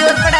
जरूरत पड़े।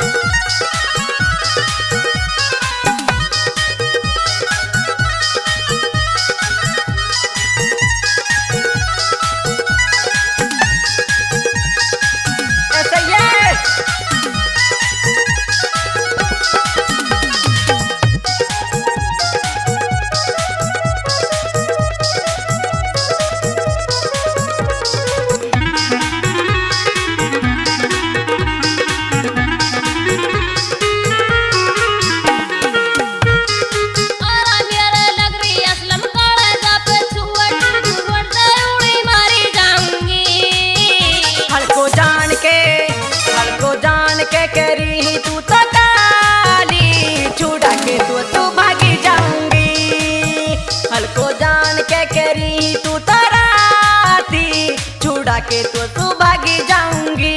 करी तू तो काली छुड़ा के तू भागी जाऊंगी। हल्को जान के करी तू तो राती छुड़ा के तू भागी जाऊंगी।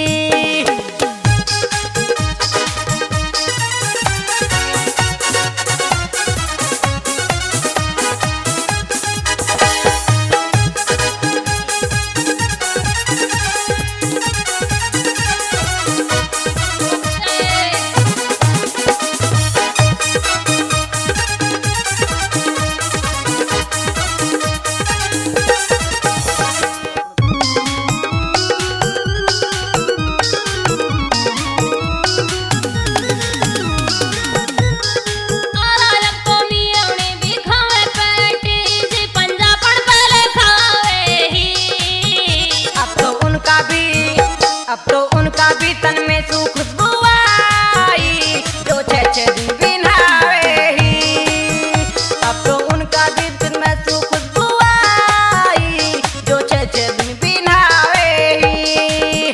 अब तो उनका भी तन में सू खुशबू आई जो छे दिन बिनावे ही। अब तो उनका भी तन में सू खुशबू आई जो छे दिन बिनावे ही।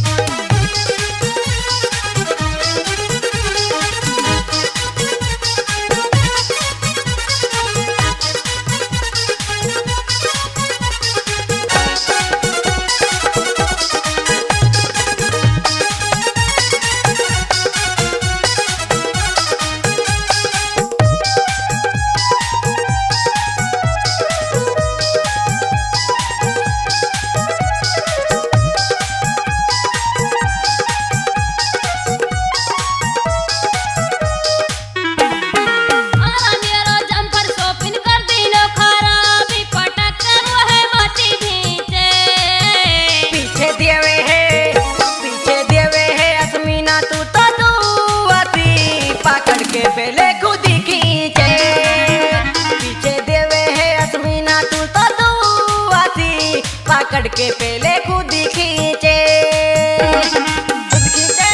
पकड़ के पहले खुद ही खींचे पीछे देवे है असमीना तू तो दुआसी पकड़ के पहले खुद ही खींचे खुद खींचे।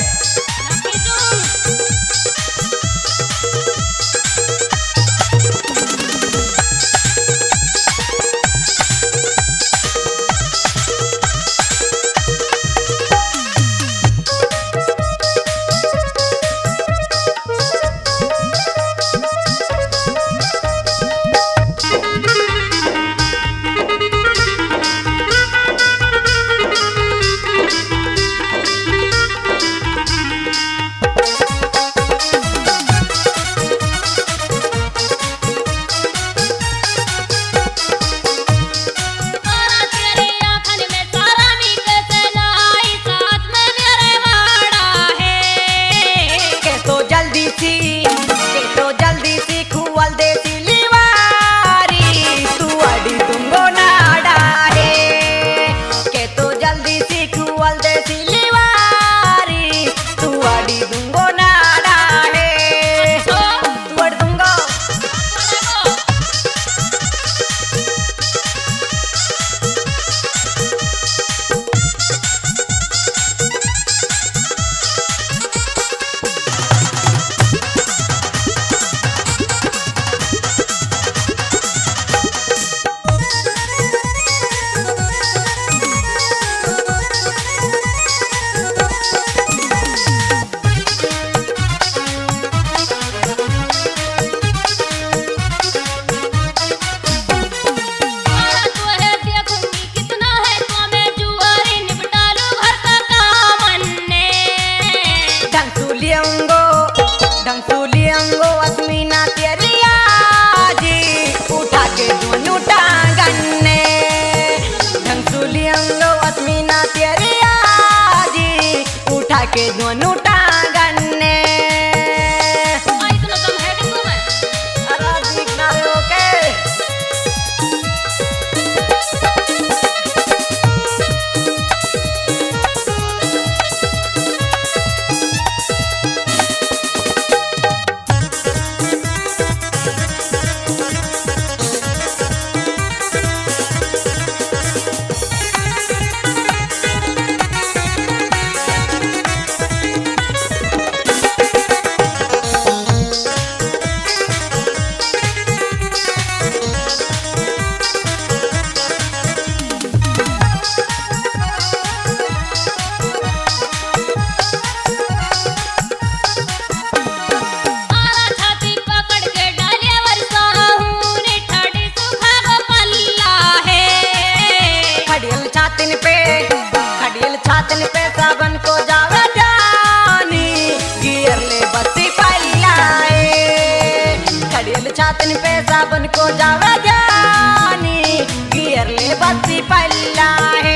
जल्दी सी खुअल दे सिलीवारी तू अड़ी तुंगो नाड़ा है के तो जल्दी सी खुअल दे सिलीवारी तू अड़ी तुंगो नाड़ा है तू अड़ दूंगो। असमीना तेरी आजी उठा के दोनों टांगन ने ढंग सुलियंगो असमीना तेरी आजी उठा के दोनों टांगन ने। इतना कम है कि तुम्हें? अरे दिखना रे ओके। आरा छाती पकड़ के डाले वरसाहू ने ठाड़ी सुखा गो पल्ला है। खड़ियल छातिन पे सावन को जावे जानी, गियर ले बत्ती पल्लाए। खड़ियल छातिन पे सावन को जावे जानी, गियर ले बत्ती पल्लाए।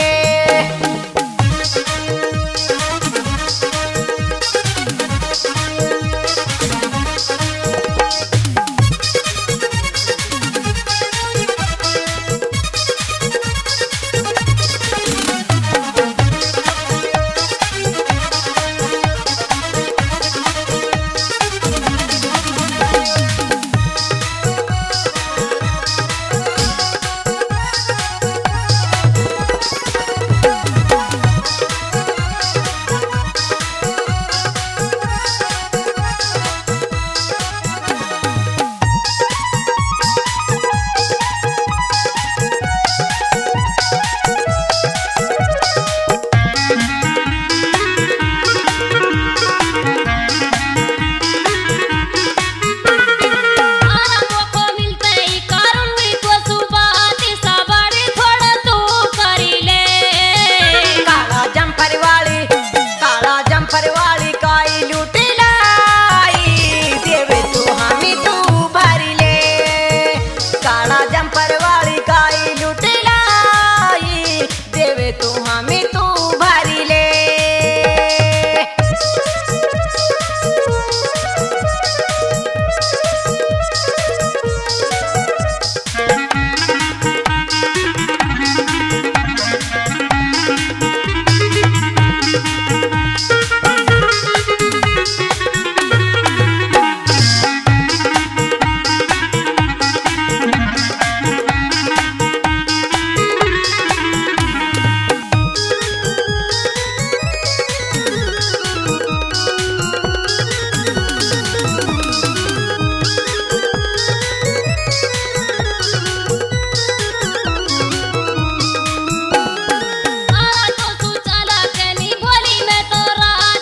आरा मौको मिलते ही करूंगी को सुबाती सवारी थोड़ा तू करी ले। काला जम्पर वाली काई लूटी लाई, देवे तू हामी तू भरी ले। काला जम्पर वाली काई लूटी लाई, देवे तू हामी तू भरी ले। आरा तो तू चला के नी बोली मैं तो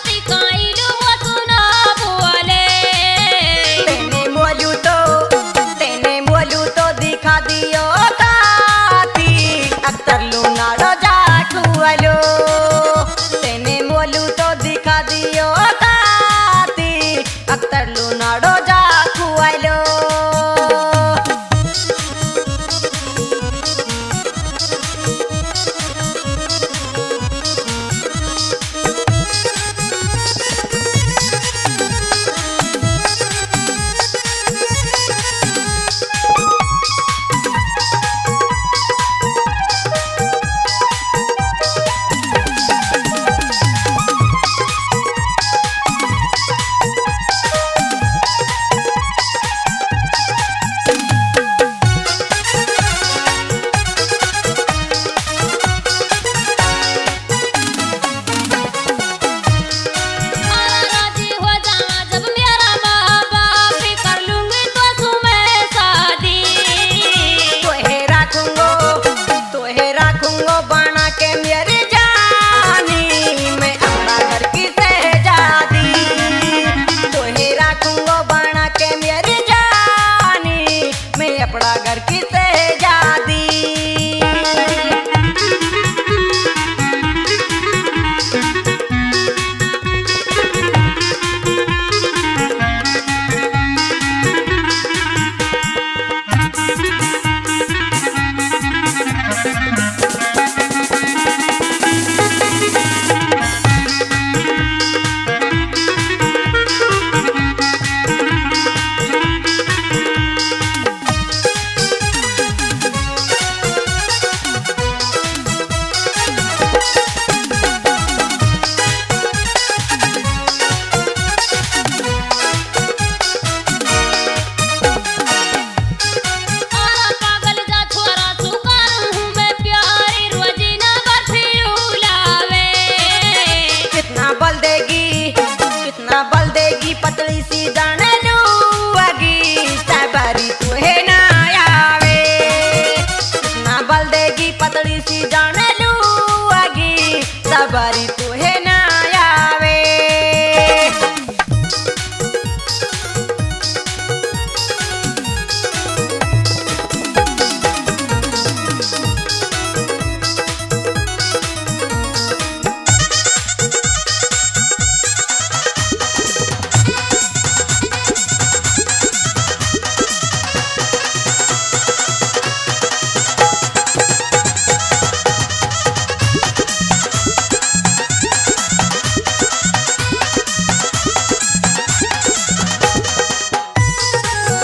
बल देगी पतली सी जाने लूगी सबरी तुहे ना आवे। कितना बल देगी पतली सी जाने लूगी सबरी